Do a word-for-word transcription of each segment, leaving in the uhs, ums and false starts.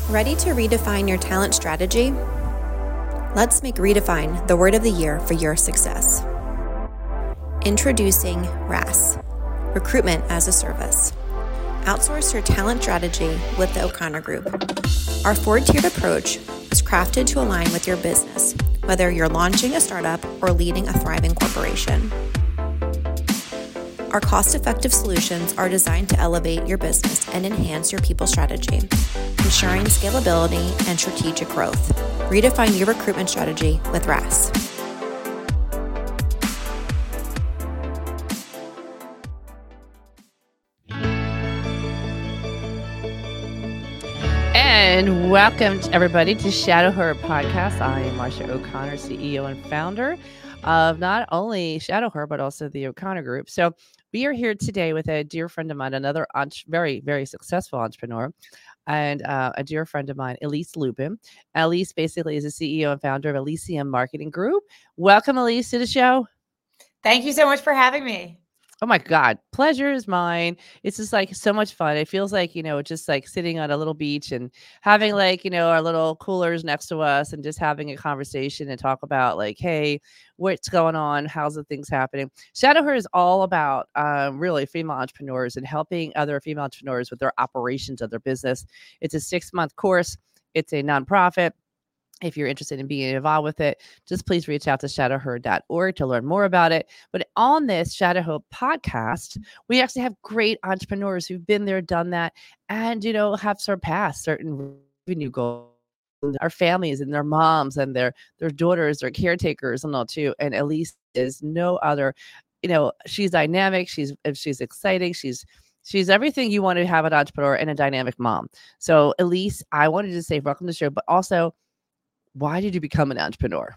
Ready to redefine your talent strategy? Let's make Redefine the word of the year for your success. Introducing R A S, Recruitment as a Service. Outsource your talent strategy with the O'Connor Group. Our four-tiered approach was crafted to align with your business, whether you're launching a startup or leading a thriving corporation. Our cost-effective solutions are designed to elevate your business and enhance your people strategy, ensuring scalability and strategic growth. Redefine your recruitment strategy with R A S. And welcome to everybody to Shadow Her Podcast. I am Marsha O'Connor, C E O and founder of not only Shadow Her, but also the O'Connor Group. So we are here today with a dear friend of mine, another entre- very, very successful entrepreneur, and uh, a dear friend of mine, Elise Lubin. Elise basically is the C E O and founder of Elysium Marketing Group. Welcome, Elise, to the show. Thank you so much for having me. Oh my God, pleasure is mine. It's just like so much fun. It feels like, you know, just like sitting on a little beach and having like, you know, our little coolers next to us and just having a conversation and talk about like, hey, what's going on? How's the things happening? Shadow Her is all about um, really female entrepreneurs and helping other female entrepreneurs with their operations of their business. It's a six month course. It's a nonprofit. If you're interested in being involved with it, just please reach out to shadow her dot org to learn more about it. But on this Shadow Her podcast, we actually have great entrepreneurs who've been there, done that, and, you know, have surpassed certain revenue goals. Our families and their moms and their their daughters, their caretakers and all too. And Elise is no other, you know, she's dynamic. She's she's exciting. She's She's everything you want to have an entrepreneur and a dynamic mom. So Elise, I wanted to say welcome to the show, but also, why did you become an entrepreneur?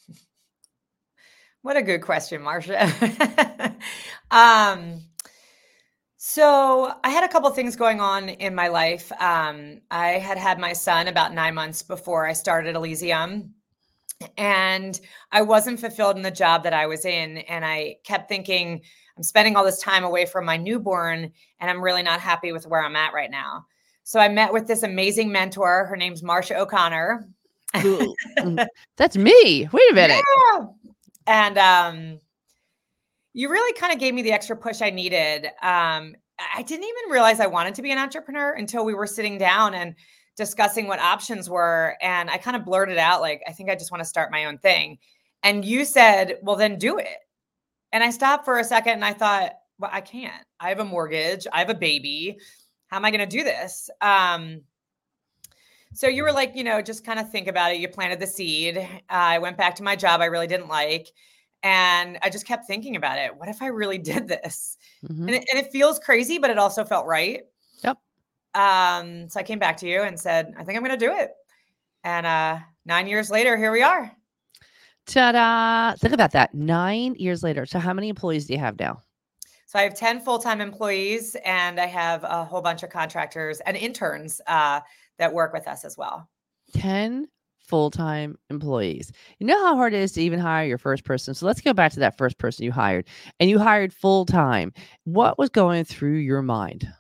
What a good question, Marsha. um, so I had a couple things going on in my life. Um, I had had my son about nine months before I started Elysium, and I wasn't fulfilled in the job that I was in. And I kept thinking, I'm spending all this time away from my newborn, and I'm really not happy with where I'm at right now. So I met with this amazing mentor. Her name's Marsha O'Connor. Ooh, that's me. Wait a minute. Yeah. And um, you really kind of gave me the extra push I needed. Um, I didn't even realize I wanted to be an entrepreneur until we were sitting down and discussing what options were. And I kind of blurted out, like, I think I just want to start my own thing. And you said, well, then do it. And I stopped for a second and I thought, well, I can't. I have a mortgage. I have a baby. How am I going to do this? Um, So you were like, you know, just kind of think about it. You planted the seed. Uh, I went back to my job I really didn't like. And I just kept thinking about it. What if I really did this? Mm-hmm. And, it, and it feels crazy, but it also felt right. Yep. Um, so I came back to you and said, I think I'm going to do it. And uh, nine years later, here we are. Ta-da. Think about that. Nine years later. So how many employees do you have now? So I have ten full-time employees, and I have a whole bunch of contractors and interns uh, that work with us as well. ten full-time employees. You know how hard it is to even hire your first person. So let's go back to that first person you hired, and you hired full-time. What was going through your mind?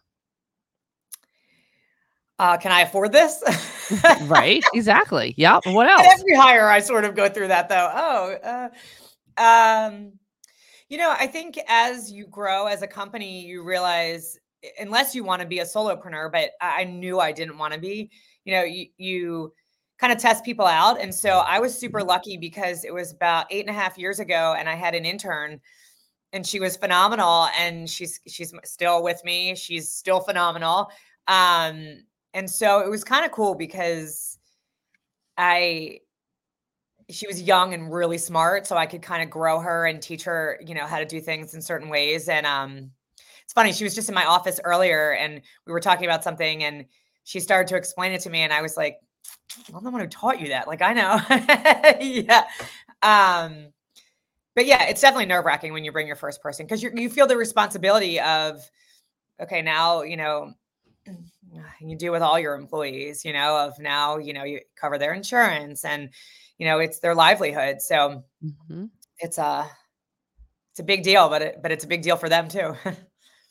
Uh, can I afford this? Right. Exactly. Yep. What else? Every hire, I sort of go through that though. Oh, uh, um, you know, I think as you grow as a company, you realize, unless you want to be a solopreneur, but I knew I didn't want to be, you know, you, you kind of test people out. And so I was super lucky because it was about eight and a half years ago and I had an intern and she was phenomenal and she's, she's still with me. She's still phenomenal. Um, and so it was kind of cool because I, she was young and really smart. So I could kind of grow her and teach her, you know, how to do things in certain ways. And, um, it's funny. She was just in my office earlier and we were talking about something and she started to explain it to me. And I was like, I'm the one who taught you that. Like, I know. Yeah. Um, but yeah, it's definitely nerve wracking when you bring your first person because you you feel the responsibility of, okay, now, you know, you deal with all your employees, you know, of now, you know, you cover their insurance and, you know, it's their livelihood. So mm-hmm. it's a, it's a big deal, but it, but it's a big deal for them too.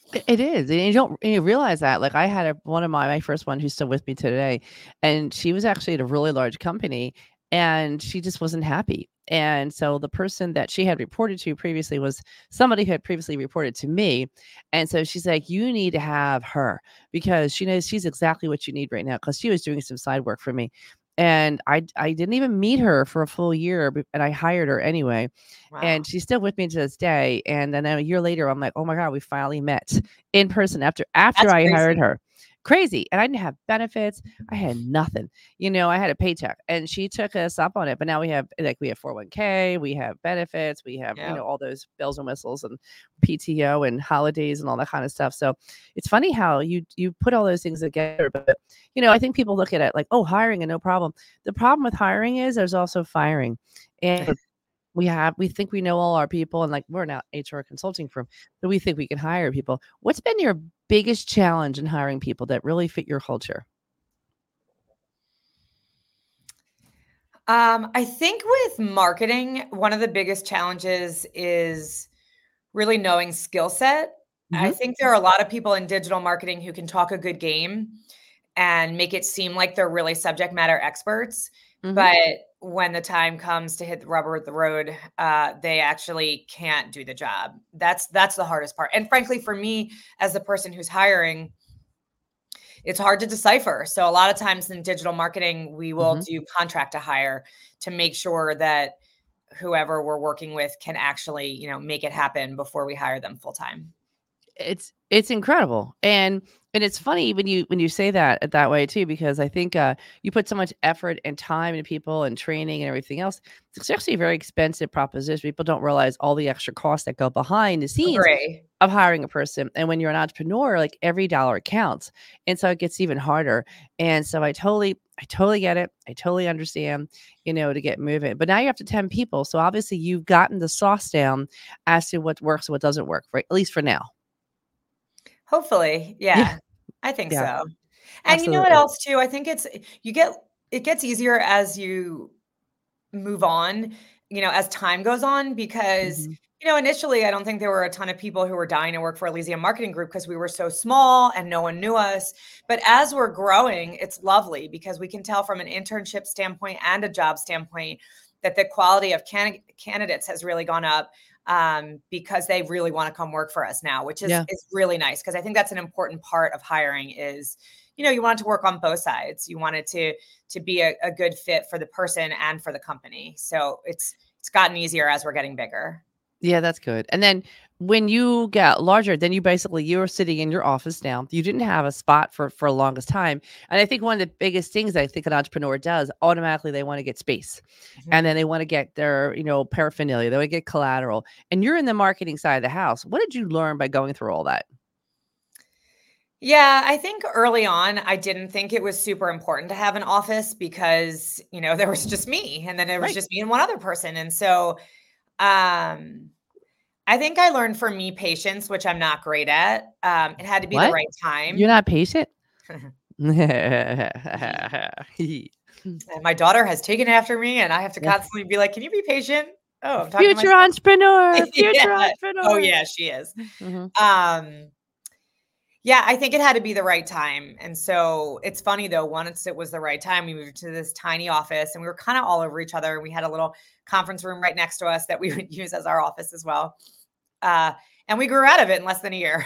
It it is, and you don't and you realize that. Like, I had a one of my my first one who's still with me today, and she was actually at a really large company, and she just wasn't happy. And so the person that she had reported to previously was somebody who had previously reported to me. And so she's like, "You need to have her because she knows she's exactly what you need right now." Because she was doing some side work for me. And I I didn't even meet her for a full year, b- and I hired her anyway. And Wow. she's still with me to this day. And then a year later, I'm like, "Oh my God, we finally met in person after after That's I hired crazy. her." Crazy. And I didn't have benefits. I had nothing. You know, I had a paycheck and she took us up on it. But now we have like we have four oh one k, we have benefits, we have, you Yeah. know, all those bells and whistles and P T O and holidays and all that kind of stuff. So it's funny how you you put all those things together. But you know, I think people look at it like, oh, hiring and no problem. The problem with hiring is there's also firing. And we have we think we know all our people and like we're not H R consulting firm, so we think we can hire people. What's been your biggest challenge in hiring people that really fit your culture? Um, I think with marketing, one of the biggest challenges is really knowing skill set. I Mhm, think there are a lot of people in digital marketing who can talk a good game and make it seem like they're really subject matter experts. mhm. But when the time comes to hit the rubber at the road, uh, they actually can't do the job. That's that's the hardest part. And frankly, for me, as the person who's hiring, it's hard to decipher. So a lot of times in digital marketing, we will Mhm. do contract to hire to make sure that whoever we're working with can actually, you know, make it happen before we hire them full time. It's it's incredible, and and it's funny when you when you say that that way too, because I think, uh, you put so much effort and time into people and training and everything else. It's actually a very expensive proposition. People don't realize all the extra costs that go behind the scenes Agree. of hiring a person, and when you're an entrepreneur, like, every dollar counts, and so it gets even harder, and so I totally I totally get it. I totally understand, you know, to get moving, but now you're up to ten people, so obviously you've gotten the sauce down as to what works and what doesn't work, right? At least for now. Hopefully. Yeah, Yeah. I think yeah, so. And you know what absolutely. else too? I think it's you get it gets easier as you move on, you know, as time goes on because, Mhm. you know, initially I don't think there were a ton of people who were dying to work for Elysium Marketing Group because we were so small and no one knew us. But as we're growing, it's lovely because we can tell from an internship standpoint and a job standpoint that the quality of can- candidates has really gone up um, because they really want to come work for us now, which is Yeah. is really nice because I think that's an important part of hiring is, you know, you want it to work on both sides. You want it to to be a, a good fit for the person and for the company. So it's it's gotten easier as we're getting bigger. Yeah, that's good. And then when you get larger, then you basically you're sitting in your office now. You didn't have a spot for for longest time. And I think one of the biggest things I think an entrepreneur does, automatically they want to get space. And Mhm. then they want to get their, you know, paraphernalia. They want to get collateral. And you're in the marketing side of the house. What did you learn by going through all that? Yeah, I think early on, I didn't think it was super important to have an office because, you know, there was just me and then there was Right. just me and one other person. And so um I think I learned for me patience, which I'm not great at. Um, it had to be the What? right You're time. not patient? And my daughter has taken after me, and I have to Yeah. constantly be like, "Can you be patient?" Oh, I'm talking to Future myself. entrepreneur, future Yeah. Oh, entrepreneur. yeah, she is. Mhm. Um, yeah, I think it had to be the right time. And so it's funny though, once it was the right time, we moved to this tiny office and we were kind of all over each other. We had a little conference room right next to us that we would use as our office as well. Uh, and we grew out of it in less than a year.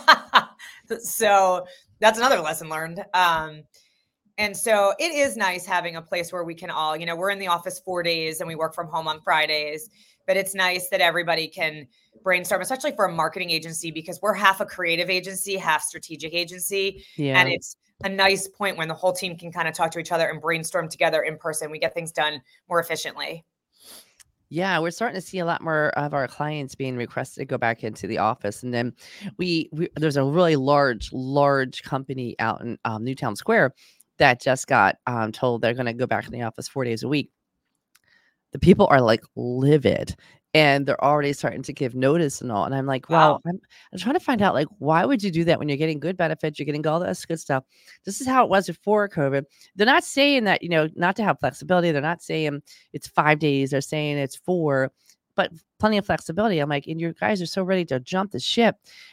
So that's another lesson learned. Um, and so it is nice having a place where we can all, you know, we're in the office four days and we work from home on Fridays, but it's nice that everybody can brainstorm, especially for a marketing agency, because we're half a creative agency, half strategic agency. And Yeah. it's a nice point when the whole team can kind of talk to each other and brainstorm together in person. We get things done more efficiently. Yeah, we're starting to see a lot more of our clients being requested to go back into the office, and then we, we there's a really large, large company out in um, Newtown Square that just got um, told they're going to go back in the office four days a week. The people are, like, livid, and they're already starting to give notice and all, and I'm like, "Well, Wow. I'm I'm trying to find out, like, why would you do that when you're getting good benefits, you're getting all this good stuff?" This is how it was before COVID. They're not saying that, you know, not to have flexibility, they're not saying it's five days, they're saying it's four, but plenty of flexibility. I'm like, "And you guys are so ready to jump the ship,"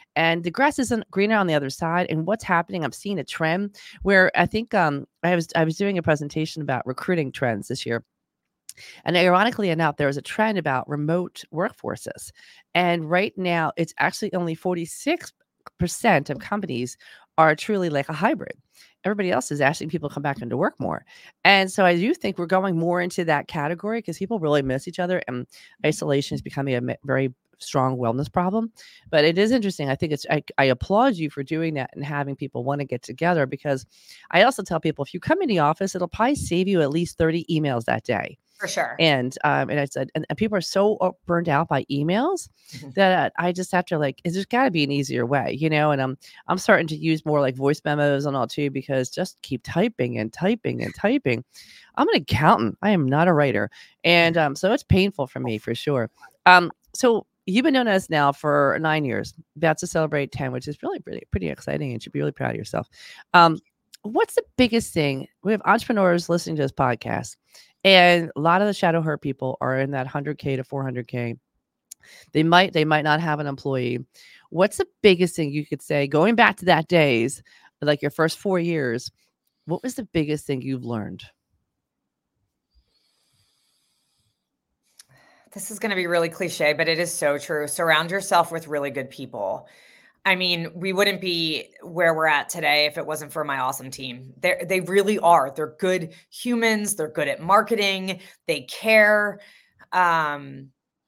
and the grass isn't greener on the other side. And what's happening, I'm seeing a trend where I think um, I was I was doing a presentation about recruiting trends this year. And ironically enough, there was a trend about remote workforces. And right now, it's actually only forty-six percent of companies are truly like a hybrid. Everybody else is asking people to come back into work more. And so I do think we're going more into that category because people really miss each other, and isolation is becoming a very strong wellness problem. But it is interesting. I think it's, I, I applaud you for doing that and having people want to get together, because I also tell people, if you come in the office, it'll probably save you at least thirty emails that day. For sure. And um, and I said, and, and people are so burned out by emails mm-hmm. that I just have to like, there's got to be an easier way, you know. And I'm I'm starting to use more like voice memos and all too, because just keep typing and typing and typing. I'm an accountant. I am not a writer, and um, so it's painful for me for sure. Um, so you've been known as now for nine years, about to celebrate ten, which is really really pretty exciting, and you should be really proud of yourself. Um, what's the biggest thing? We have entrepreneurs listening to this podcast. And a lot of the Shadow Her people are in that one hundred K to four hundred K. They might, they might not have an employee. What's the biggest thing you could say, going back to that days, like your first four years, what was the biggest thing you've learned? This is going to be really cliche, but it is so true. Surround yourself with really good people. I mean, we wouldn't be where we're at today if it wasn't for my awesome team. They they really are. They're good humans. They're good at marketing. They care. Um,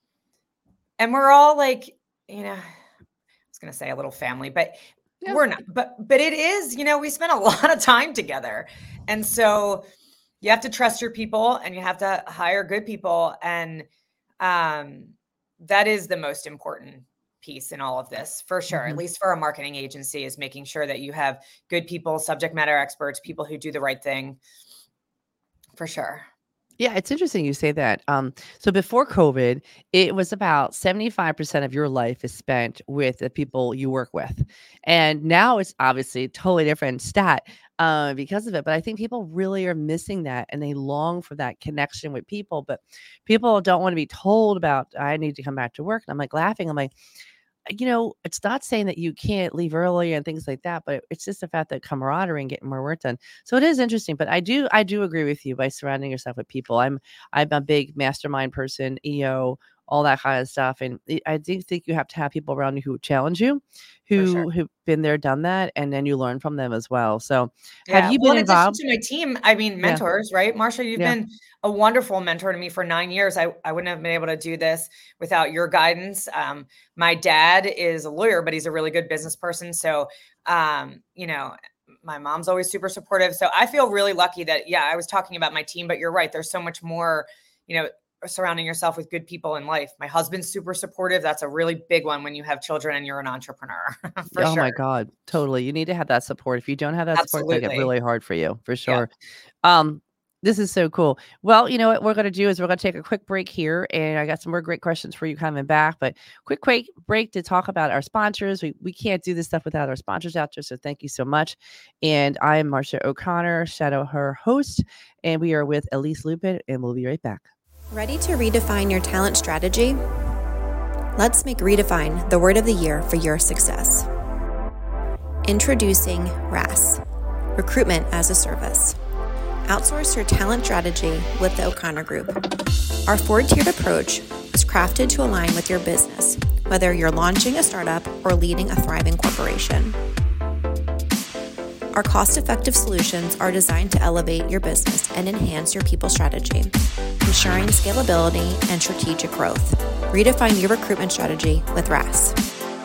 and we're all like, you know, I was going to say a little family, but yeah. we're not. But but it is, you know, we spend a lot of time together. And so you have to trust your people, and you have to hire good people. And um, that is the most important piece in all of this, for sure. Mm-hmm. At least for a marketing agency, is making sure that you have good people, subject matter experts, people who do the right thing, for sure. Yeah, it's interesting you say that. Um, so before COVID, it was about seventy-five percent of your life is spent with the people you work with. And now it's obviously a totally different stat uh, because of it. But I think people really are missing that, and they long for that connection with people. But people don't want to be told about, I need to come back to work. And I'm like laughing. I'm like, you know, it's not saying that you can't leave early and things like that, but it's just the fact that camaraderie and getting more work done. So it is interesting, but I do, I do agree with you by surrounding yourself with people. I'm, I'm a big mastermind person, E O, all that kind of stuff. And I do think you have to have people around you who challenge you, who sure. who've been there, done that, and then you learn from them as well. So yeah. have you well, been in involved? To my team, I mean, mentors, yeah. right? Marsha, you've yeah. been a wonderful mentor to me for nine years. I, I wouldn't have been able to do this without your guidance. Um, my dad is a lawyer, but he's a really good business person. So, um, you know, my mom's always super supportive. So I feel really lucky that, yeah, I was talking about my team, but you're right. There's so much more, you know, surrounding yourself with good people in life. My husband's super supportive. That's a really big one when you have children and you're an entrepreneur. for oh sure. my God, totally. You need to have that support. If you don't have that Absolutely. support, it's really hard for you, for sure. Yeah. Um, this is so cool. Well, you know what we're going to do is we're going to take a quick break here, and I got some more great questions for you coming back, but quick, quick break to talk about our sponsors. We, we can't do this stuff without our sponsors out there. So thank you so much. And I am Marsha O'Connor, Shadow Her host, and we are with Elise Lupin, and we'll be right back. Ready to redefine your talent strategy? Let's make Redefine the word of the year for your success. Introducing R A S, Recruitment as a Service. Outsource your talent strategy with the O'Connor Group. Our four-tiered approach was crafted to align with your business, whether you're launching a startup or leading a thriving corporation. Our cost-effective solutions are designed to elevate your business and enhance your people strategy, ensuring scalability and strategic growth. Redefine your recruitment strategy with R A S.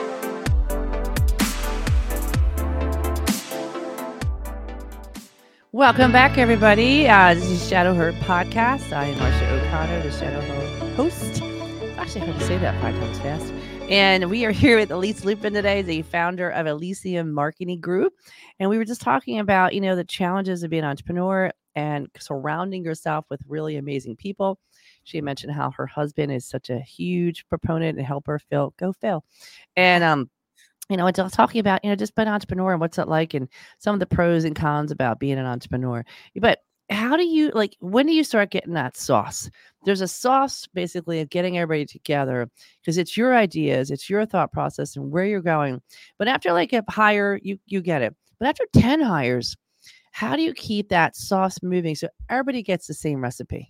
Welcome back, everybody. Uh, this is Shadow Her Podcast. I am Marsha O'Connor, the Shadow Her host. Actually, hard to say that five times fast. And we are here with Elise Lupin today, the founder of Elysium Marketing Group. And we were just talking about, you know, the challenges of being an entrepreneur and surrounding yourself with really amazing people. She mentioned how her husband is such a huge proponent and helper. Phil, go Phil. And, um, you know, it's talking about, you know, just being an entrepreneur and what's it like and some of the pros and cons about being an entrepreneur. But how do you like when do you start getting that sauce? There's a sauce basically of getting everybody together because it's your ideas, it's your thought process and where you're going. But after like a hire, you you get it. But after ten hires, how do you keep that sauce moving so everybody gets the same recipe?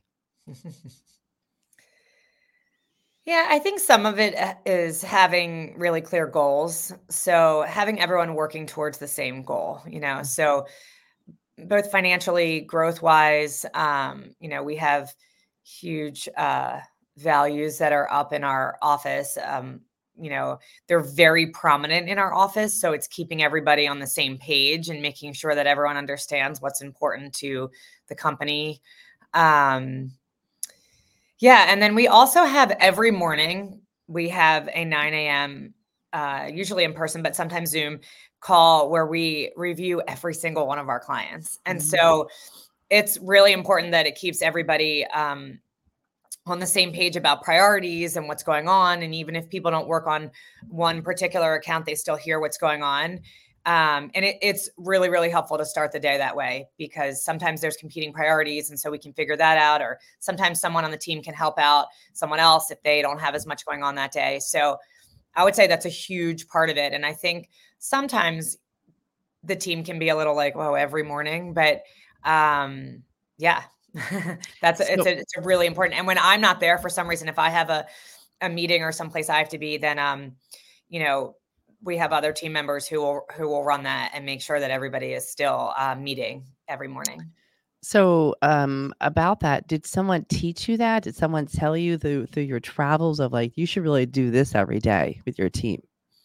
Yeah, I think some of it uh, is having really clear goals. So having everyone working towards the same goal, you know, so both financially, growth wise, um, you know, we have huge uh, values that are up in our office. Um, you know, they're very prominent in our office. So it's keeping everybody on the same page and making sure that everyone understands what's important to the company. Um, yeah. And then we also have every morning, we have a nine a.m., uh, usually in person, but sometimes Zoom call where we review every single one of our clients. And Mhm. so it's really important that it keeps everybody um, on the same page about priorities and what's going on. And even if people don't work on one particular account, they still hear what's going on. Um, and it, it's really, really helpful to start the day that way because sometimes there's competing priorities. And so we can figure that out. Or sometimes someone on the team can help out someone else if they don't have as much going on that day. So I would say that's a huge part of it. And I think sometimes the team can be a little like, whoa, every morning. But um, yeah, that's a, it's So a it's a really important. And when I'm not there for some reason, if I have a a meeting or someplace I have to be, then um, you know, we have other team members who will who will run that and make sure that everybody is still uh, meeting every morning. so um about that, did someone teach you that? Did someone tell you through through your travels of like you should really do this every day with your team?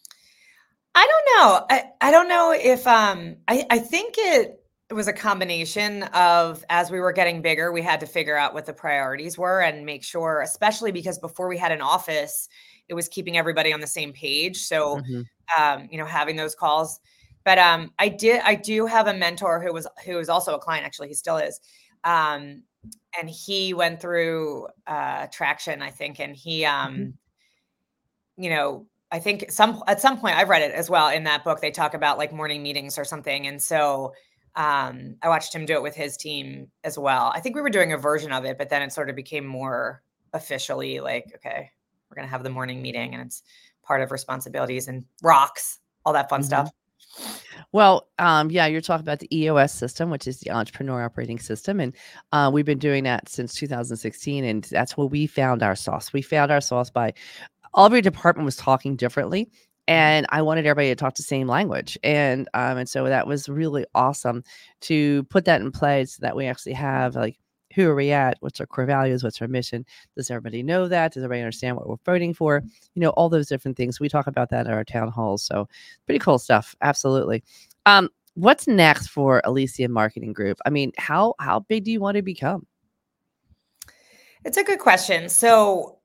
I don't know. I, I don't know if um I, I think it it was a combination of as we were getting bigger, we had to figure out what the priorities were and make sure, especially because before we had an office, it was keeping everybody on the same page. So Mhm. um, you know, having those calls. But um I did I do have a mentor who was who was also a client, actually, he still is. Um and he went through uh traction, I think, and he Mhm. um you know, I think some at some point I've read it as well in that book. They talk about like morning meetings or something. And so um, I watched him do it with his team as well. I think we were doing a version of it, but then it sort of became more officially like, okay, we're going to have the morning meeting and it's part of responsibilities and rocks, all that fun Mhm. stuff. Well, um, yeah, you're talking about the E O S system, which is the Entrepreneur Operating System, and uh, we've been doing that since two thousand sixteen, and that's where we found our sauce. We found our sauce by every department was talking differently, Mhm. and I wanted everybody to talk the same language, and um, and so that was really awesome to put that in place so that we actually have like who are we at? What's our core values? What's our mission? Does everybody know that? Does everybody understand what we're voting for? You know, all those different things. We talk about that at our town halls. So pretty cool stuff. Absolutely. Um, what's next for Elysian Marketing Group? I mean, how how big do you want to become? It's a good question. So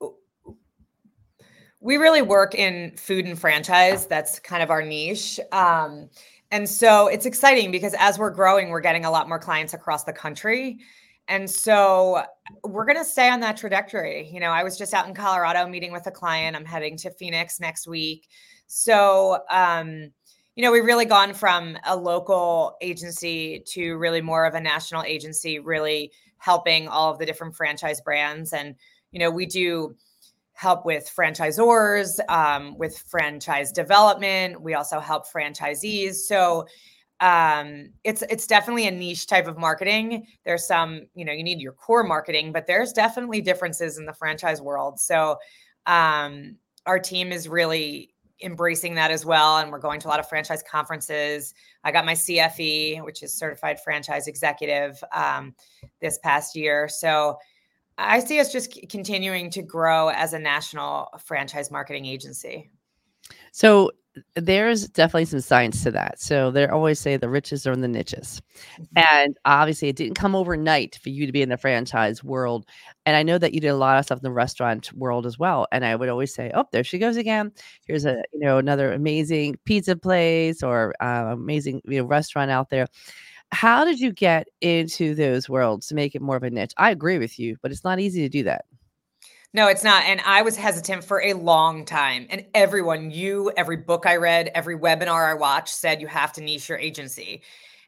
we really work in food and franchise. That's kind of our niche. Um, and so it's exciting because as we're growing, we're getting a lot more clients across the country. And so we're going to stay on that trajectory. You know, I was just out in Colorado meeting with a client. I'm heading to Phoenix next week. So, um, you know, we've really gone from a local agency to really more of a national agency, really helping all of the different franchise brands. And, you know, we do help with franchisors, um, with franchise development. We also help franchisees. So um, it's it's definitely a niche type of marketing. There's some, you know, you need your core marketing, but there's definitely differences in the franchise world. So um, our team is really embracing that as well. And we're going to a lot of franchise conferences. I got my C F E, which is Certified Franchise Executive, um, this past year. So I see us just c- continuing to grow as a national franchise marketing agency. So there's definitely some science to that. So they always say the riches are in the niches. And obviously it didn't come overnight for you to be in the franchise world. And I know that you did a lot of stuff in the restaurant world as well. And I would always say, oh, there she goes again. Here's a, you know, another amazing pizza place or uh, amazing, you know, restaurant out there. How did you get into those worlds to make it more of a niche? I agree with you, but it's not easy to do that. No, it's not. And I was hesitant for a long time. And everyone, you, every book I read, every webinar I watched said you have to niche your agency.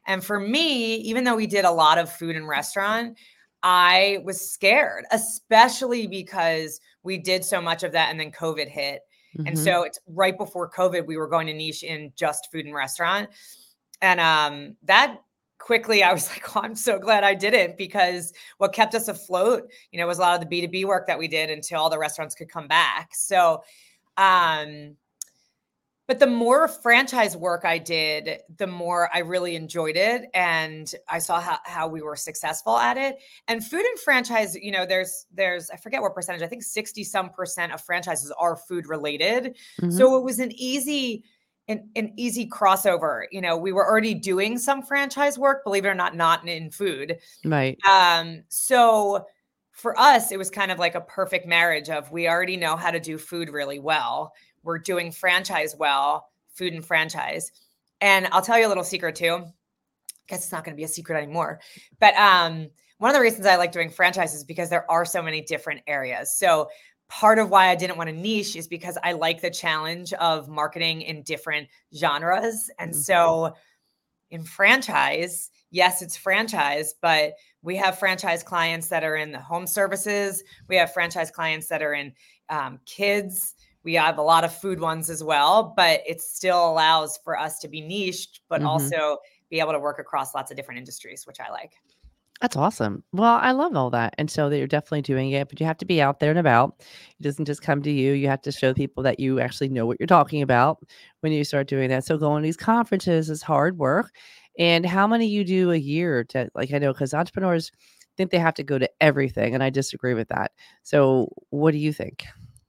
And for me, even though we did a lot of food and restaurant, I was scared, especially because we did so much of that and then COVID hit. Mm-hmm. And so it's right before COVID, we were going to niche in just food and restaurant. And um, that quickly, I was like, oh, I'm so glad I didn't, because what kept us afloat, you know, was a lot of the B two B work that we did until all the restaurants could come back. So, um, but the more franchise work I did, the more I really enjoyed it. And I saw how, how we were successful at it. And food and franchise, you know, there's, there's, I forget what percentage, I think sixty some percent of franchises are food related. Mm-hmm. So it was an easy, an, an easy crossover. You know, we were already doing some franchise work, believe it or not, not in food. Right. Um, so for us, it was kind of like a perfect marriage of, we already know how to do food really well. We're doing franchise well, food and franchise. And I'll tell you a little secret too. I guess it's not going to be a secret anymore. But um, one of the reasons I like doing franchise is because there are so many different areas. So part of why I didn't want to niche is because I like the challenge of marketing in different genres. And so in franchise, yes, it's franchise, but we have franchise clients that are in the home services. We have franchise clients that are in um, kids. We have a lot of food ones as well, but it still allows for us to be niched, but mm-hmm. also be able to work across lots of different industries, which I like. That's awesome. Well, I love all that. And so that you're definitely doing it, but you have to be out there and about. It doesn't just come to you. You have to show people that you actually know what you're talking about when you start doing that. So going to these conferences is hard work. And how many you do a year to, like, I know, because entrepreneurs think they have to go to everything. And I disagree with that. So what do you think?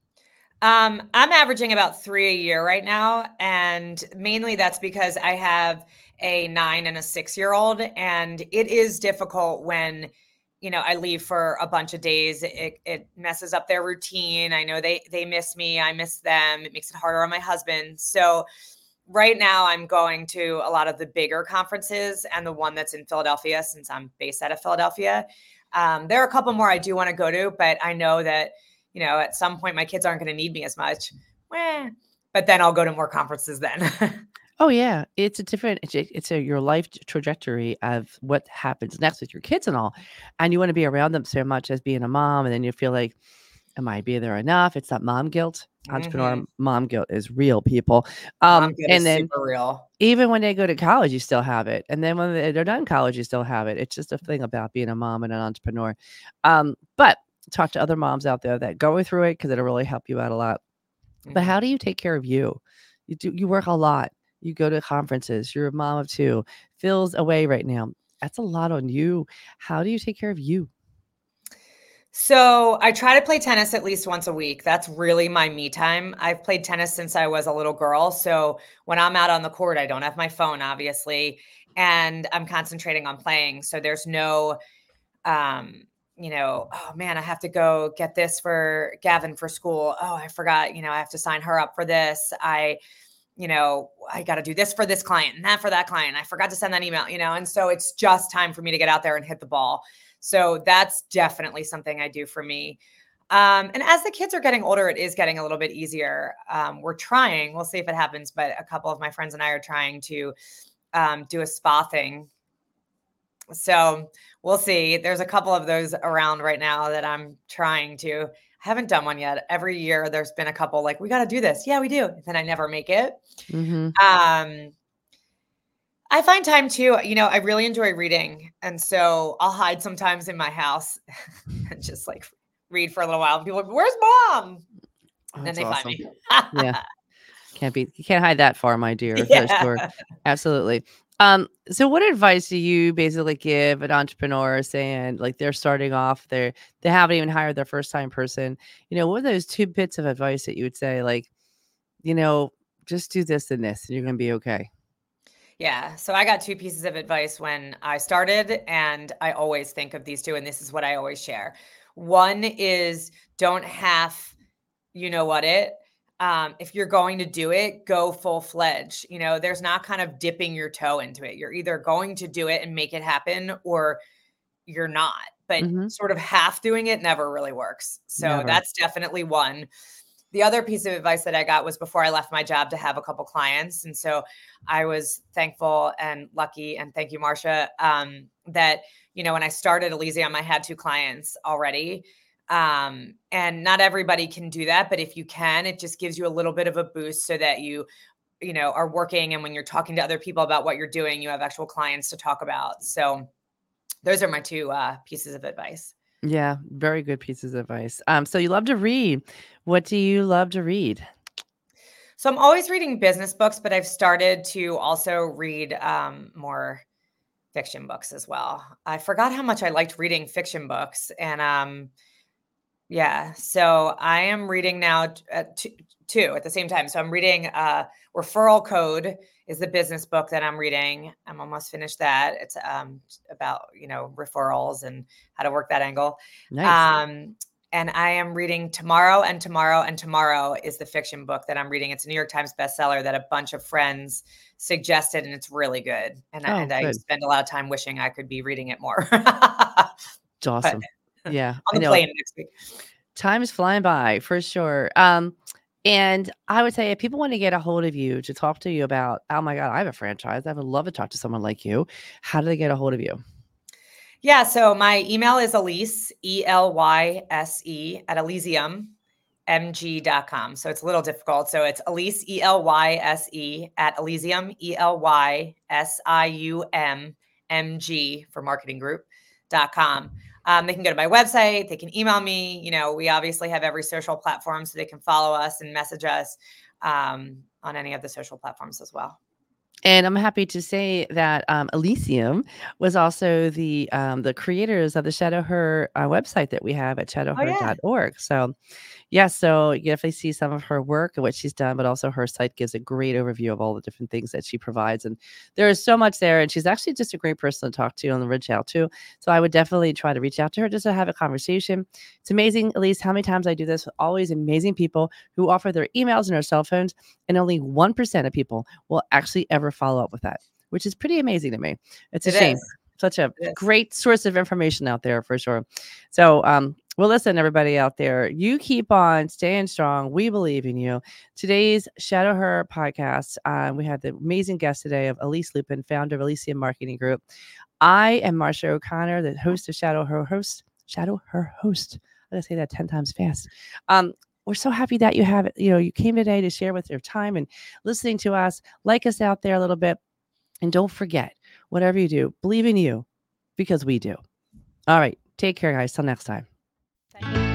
Um, I'm averaging about three a year right now. And mainly that's because I have a nine and a six-year-old. And it is difficult when, you know, I leave for a bunch of days. It, it messes up their routine. I know they, they miss me. I miss them. It makes it harder on my husband. So right now I'm going to a lot of the bigger conferences, and the one that's in Philadelphia, since I'm based out of Philadelphia. Um, there are a couple more I do want to go to, but I know that, you know, at some point my kids aren't going to need me as much, eh, but then I'll go to more conferences then. Oh yeah. It's a different, it's a, it's a, your life trajectory of what happens next with your kids and all. And you want to be around them so much as being a mom. And then you feel like, am I be there enough? It's that mom guilt. Entrepreneur mm-hmm. mom guilt is real, people. Um, mom guilt and is then super real. Even when they go to college, you still have it. And then when they're done college, you still have it. It's just a thing about being a mom and an entrepreneur. Um, but talk to other moms out there that go through it, because it'll really help you out a lot. Mm-hmm. But how do you take care of you? You do, you work a lot. You go to conferences. You're a mom of two. Phil's away right now. That's a lot on you. How do you take care of you? So I try to play tennis at least once a week. That's really my me time. I've played tennis since I was a little girl. So when I'm out on the court, I don't have my phone, obviously, and I'm concentrating on playing. So there's no, um, you know, oh man, I have to go get this for Gavin for school. Oh, I forgot, you know, I have to sign her up for this. I, you know, I got to do this for this client and that for that client. I forgot to send that email, you know, and so it's just time for me to get out there and hit the ball. So that's definitely something I do for me. Um, and as the kids are getting older, it is getting a little bit easier. Um, we're trying, we'll see if it happens, but a couple of my friends and I are trying to um, do a spa thing. So we'll see. There's a couple of those around right now that I'm trying to. I haven't done one yet. Every year there's been a couple like, we got to do this. Yeah, we do. And then I never make it. Mm-hmm. Um, I find time too, you know, I really enjoy reading. And so I'll hide sometimes in my house and just like read for a little while. And people are like, where's mom? And then they awesome. Find me. Yeah. Can't be, you can't hide that far, my dear. Yeah. Sure. Absolutely. Um, so what advice do you basically give an entrepreneur saying like they're starting off, they're, they haven't even hired their first time person, you know, what are those two bits of advice that you would say, like, you know, just do this and this and you're going to be okay? Yeah. So I got two pieces of advice when I started, and I always think of these two, and this is what I always share. One is don't half, you know what it, Um, if you're going to do it, go full fledged. You know, there's not kind of dipping your toe into it. You're either going to do it and make it happen, or you're not, but mm-hmm. sort of half doing it never really works. So never. That's definitely one. the other piece of advice that I got was before I left my job to have a couple clients. And so I was thankful and lucky, and thank you, Marsha, um, that, you know, when I started Elysium, I had two clients already. Um, and not everybody can do that, but if you can, it just gives you a little bit of a boost so that you, you know, are working. And when you're talking to other people about what you're doing, you have actual clients to talk about. So those are my two uh, pieces of advice. Yeah, very good pieces of advice. Um, so you love to read. What do you love to read? So I'm always reading business books, but I've started to also read um, more fiction books as well. I forgot how much I liked reading fiction books. And um, yeah, so I am reading now uh, two, two at the same time. So I'm reading uh, Referral Code is the business book that I'm reading. I'm almost finished that. It's um, about, you know, referrals and how to work that angle. Nice. Um, and I am reading Tomorrow and Tomorrow and Tomorrow is the fiction book that I'm reading. It's a New York Times bestseller that a bunch of friends suggested, and it's really good. And, Oh, I, and I good. spend a lot of time wishing I could be reading it more. It's awesome. But Yeah, on I the know. plane next week. Time is flying by for sure. Um, and I would say if people want to get a hold of you to talk to you about, oh my God, I have a franchise, I would love to talk to someone like you. How do they get a hold of you? Yeah, so my email is Elyse, E L Y S E, at elysium m g dot com. So it's a little difficult. So it's Elyse, E L Y S E, at Elysium, E L Y S I U M, M G for marketing group dot com. Um, they can go to my website. They can email me. You know, we obviously have every social platform, so they can follow us and message us um, on any of the social platforms as well. And I'm happy to say that um, Elysium was also the um, the creators of the Shadow Her uh, website that we have at shadow her dot org. So, yeah, so you definitely see some of her work and what she's done, but also her site gives a great overview of all the different things that she provides. And there is so much there. And she's actually just a great person to talk to on the reach out to. So I would definitely try to reach out to her just to have a conversation. It's amazing, Elyse, how many times I do this with always amazing people who offer their emails and their cell phones, and only one percent of people will actually ever follow up with that, which is pretty amazing to me. It's a It shame. is. Such a It is. great source of information out there for sure. So, um, well, listen, everybody out there, you keep on staying strong. We believe in you. Today's Shadow Her podcast, um, we had the amazing guest today of Elyse Lupin, founder of Elysium Marketing Group. I am Marsha O'Connor, the host of Shadow Her Host. Shadow Her Host. I'm gonna say that ten times fast. Um, we're so happy that you have it. You know, you came today to share with your time and listening to us. Like us out there a little bit. And don't forget, whatever you do, believe in you because we do. All right. Take care, guys. Till next time. Thank you.